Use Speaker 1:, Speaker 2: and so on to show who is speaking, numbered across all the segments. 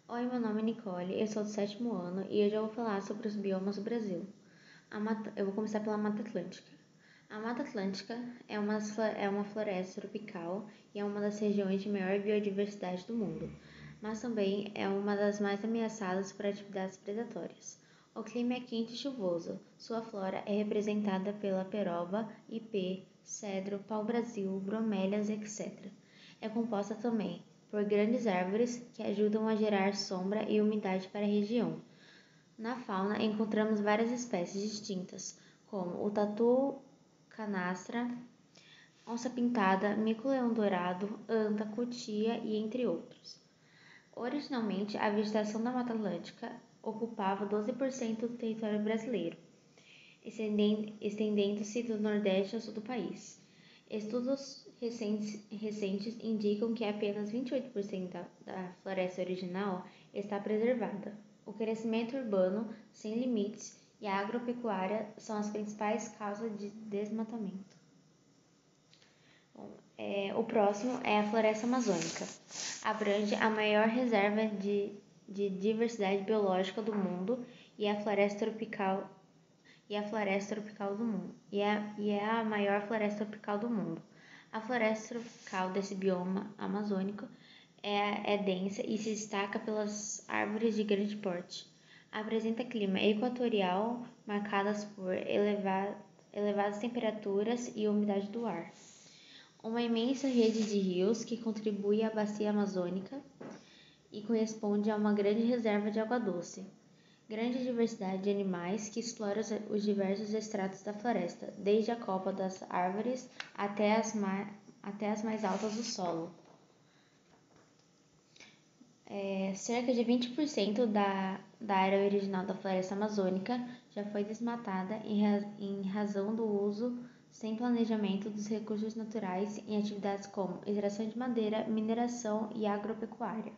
Speaker 1: Oi, meu nome é Nicole, eu sou do 7º ano e hoje eu vou falar sobre os biomas do Brasil. Eu vou começar pela Mata Atlântica. A Mata Atlântica é uma floresta tropical e é uma das regiões de maior biodiversidade do mundo, mas também é uma das mais ameaçadas por atividades predatórias. O clima é quente e chuvoso. Sua flora é representada pela peroba, ipê, cedro, pau-brasil, bromélias, etc. É composta também por grandes árvores que ajudam a gerar sombra e umidade para a região. Na fauna encontramos várias espécies distintas, como o tatu canastra, onça-pintada, mico-leão-dourado, anta, cutia e entre outros. Originalmente, a vegetação da Mata Atlântica ocupava 12% do território brasileiro, estendendo-se do Nordeste ao Sul do país. Estudos recentes indicam que apenas 28% da floresta original está preservada. O crescimento urbano sem limites e a agropecuária são as principais causas de desmatamento. O próximo é a floresta amazônica. Abrange a maior reserva de diversidade biológica do mundo e a floresta tropical do mundo. E é a maior floresta tropical do mundo. A floresta tropical desse bioma amazônico é densa e se destaca pelas árvores de grande porte. Apresenta clima equatorial marcadas por elevadas temperaturas e umidade do ar. Uma imensa rede de rios que contribui à bacia amazônica e corresponde a uma grande reserva de água doce. Grande diversidade de animais que exploram os diversos estratos da floresta, desde a copa das árvores até as mais altas do solo. Cerca de 20% da área original da floresta amazônica já foi desmatada em razão do uso sem planejamento dos recursos naturais em atividades como extração de madeira, mineração e agropecuária.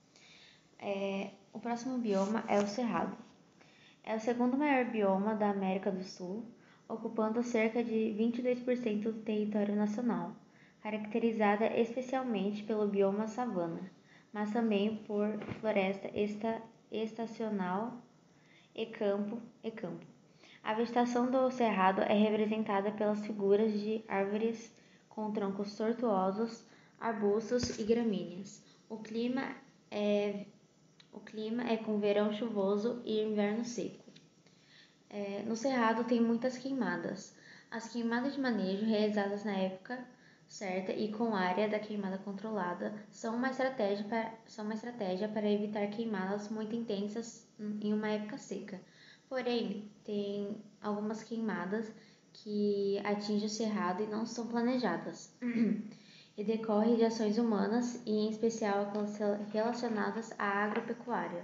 Speaker 1: O próximo bioma é o Cerrado. É o segundo maior bioma da América do Sul, ocupando cerca de 22% do território nacional, caracterizada especialmente pelo bioma savana, mas também por floresta estacional e campo. A vegetação do cerrado é representada pelas figuras de árvores com troncos tortuosos, arbustos e gramíneas. O clima é com verão chuvoso e inverno seco. No cerrado tem muitas queimadas. As queimadas de manejo realizadas na época certa e com área da queimada controlada são uma estratégia para evitar queimadas muito intensas em uma época seca. Porém, tem algumas queimadas que atingem o cerrado e não são planejadas e decorrem de ações humanas e em especial aquelas relacionadas à agropecuária.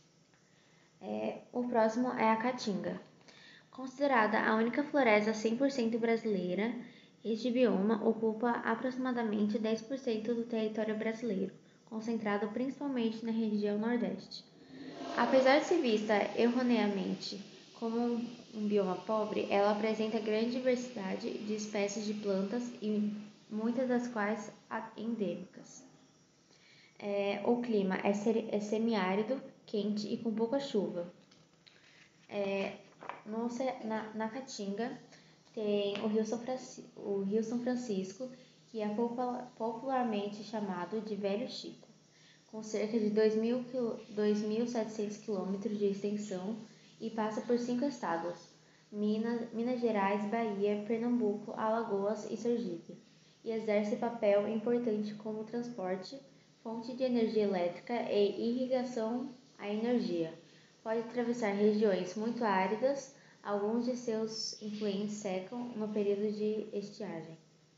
Speaker 1: O próximo é a Caatinga. Considerada a única floresta 100% brasileira, este bioma ocupa aproximadamente 10% do território brasileiro, concentrado principalmente na região Nordeste. Apesar de ser vista erroneamente como um bioma pobre, ela apresenta grande diversidade de espécies de plantas e muitas das quais endêmicas. O clima é semiárido, quente e com pouca chuva. Na Caatinga tem o Rio São Francisco, que é popularmente chamado de Velho Chico, com cerca de 2.700 quilômetros de extensão e passa por 5 estados: Minas Gerais, Bahia, Pernambuco, Alagoas e Sergipe, e exerce papel importante como transporte, fonte de energia elétrica e irrigação à energia. Pode atravessar regiões muito áridas, alguns de seus efluentes secam no período de estiagem.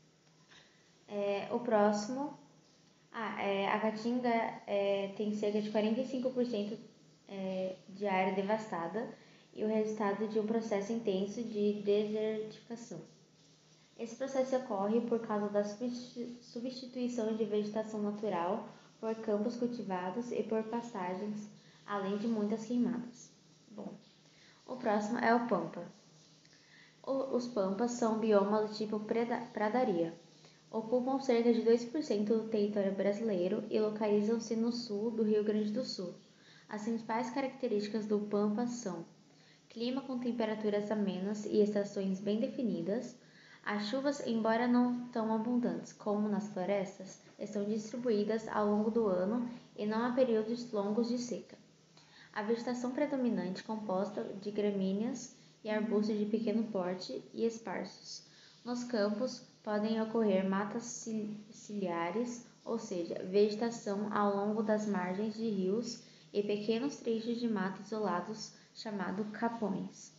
Speaker 1: O próximo, a Caatinga tem cerca de 45% de área devastada e o resultado de um processo intenso de desertificação. Esse processo ocorre por causa da substituição de vegetação natural por campos cultivados e por pastagens, além de muitas queimadas. O próximo é o Pampa. Os Pampas são biomas do tipo pradaria. Ocupam cerca de 2% do território brasileiro e localizam-se no sul do Rio Grande do Sul. As principais características do Pampa são clima com temperaturas amenas e estações bem definidas. As chuvas, embora não tão abundantes como nas florestas, estão distribuídas ao longo do ano e não há períodos longos de seca. A vegetação predominante composta de gramíneas e arbustos de pequeno porte e esparsos. Nos campos podem ocorrer matas ciliares, ou seja, vegetação ao longo das margens de rios e pequenos trechos de mata isolados chamados capões.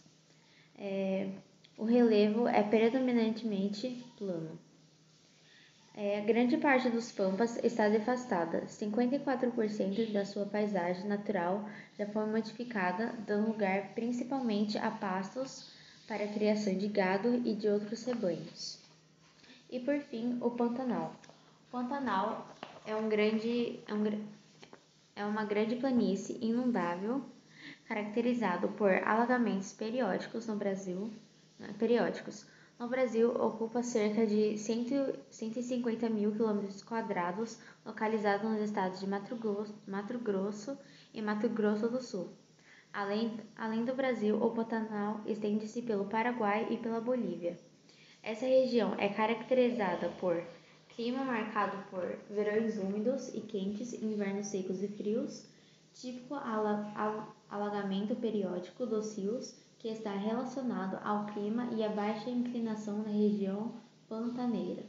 Speaker 1: O relevo é predominantemente plano. Grande parte dos Pampas está devastada. 54% da sua paisagem natural já foi modificada, dando lugar principalmente a pastos para a criação de gado e de outros rebanhos. E por fim, o Pantanal. O Pantanal é uma grande planície inundável, caracterizado por alagamentos periódicos no Brasil. No Brasil, ocupa cerca de 150 mil km², localizado nos estados de Mato Grosso e Mato Grosso do Sul. Além do Brasil, o Pantanal estende-se pelo Paraguai e pela Bolívia. Essa região é caracterizada por clima marcado por verões úmidos e quentes, invernos secos e frios, típico alagamento periódico dos rios, que está relacionado ao clima e à baixa inclinação na região pantaneira.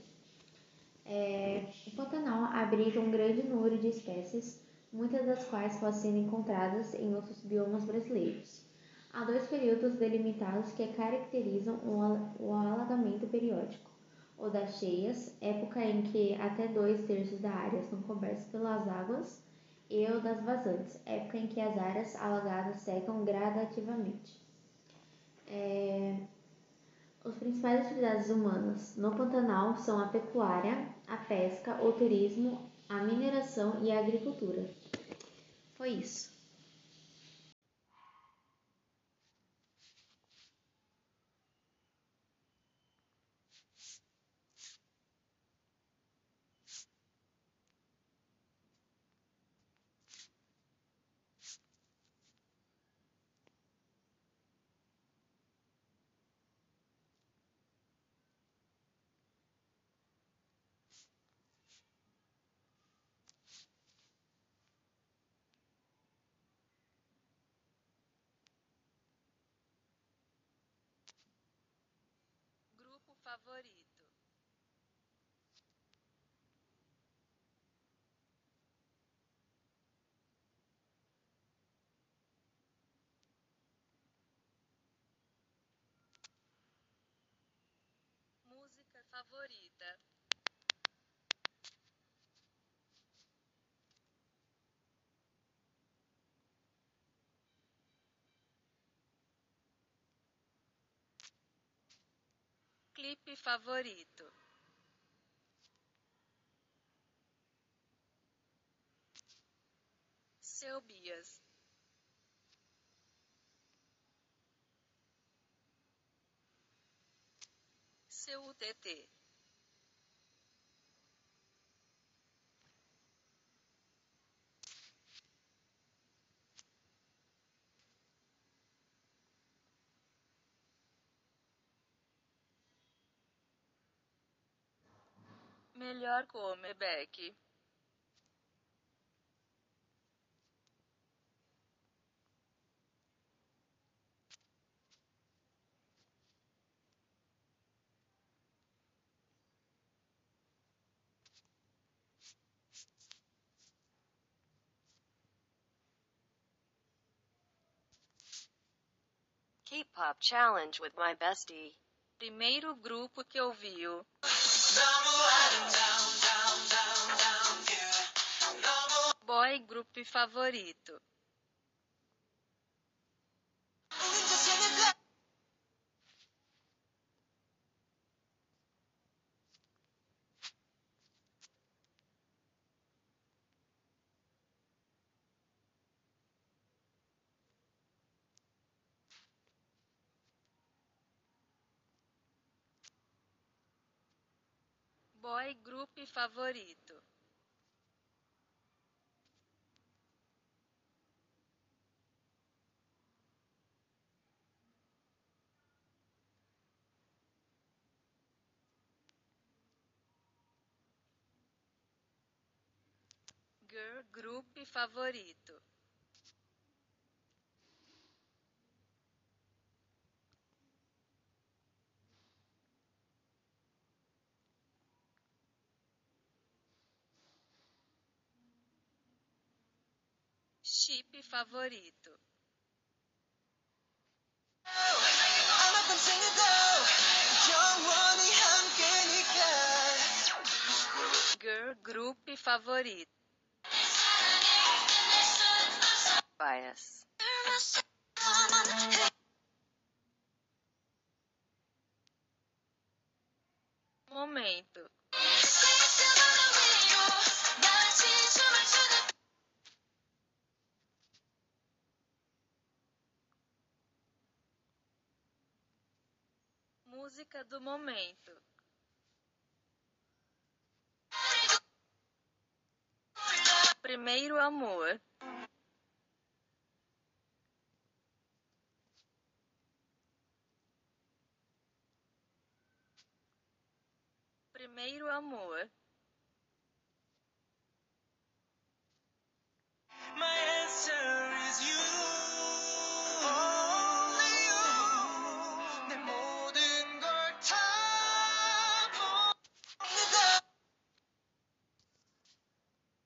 Speaker 1: O Pantanal abriga um grande número de espécies, muitas das quais podem ser encontradas em outros biomas brasileiros. Há dois períodos delimitados que caracterizam o alagamento periódico: o das cheias, época em que até 2/3 da área são cobertos pelas águas, e o das vazantes, época em que as áreas alagadas secam gradativamente. As principais atividades humanas no Pantanal são a pecuária, a pesca, o turismo, a mineração e a agricultura. Foi isso.
Speaker 2: Grupo favorito. Música favorita. Clipe favorito. Seu Bias. Seu UTT. Melhor comeback. K-pop challenge with my bestie. Primeiro grupo que ouviu. Boy group favorito. Boy group favorito. Girl group favorito. Chip favorito. Girl group favorito. Bias. Momento. Música do momento. Primeiro amor. Primeiro amor.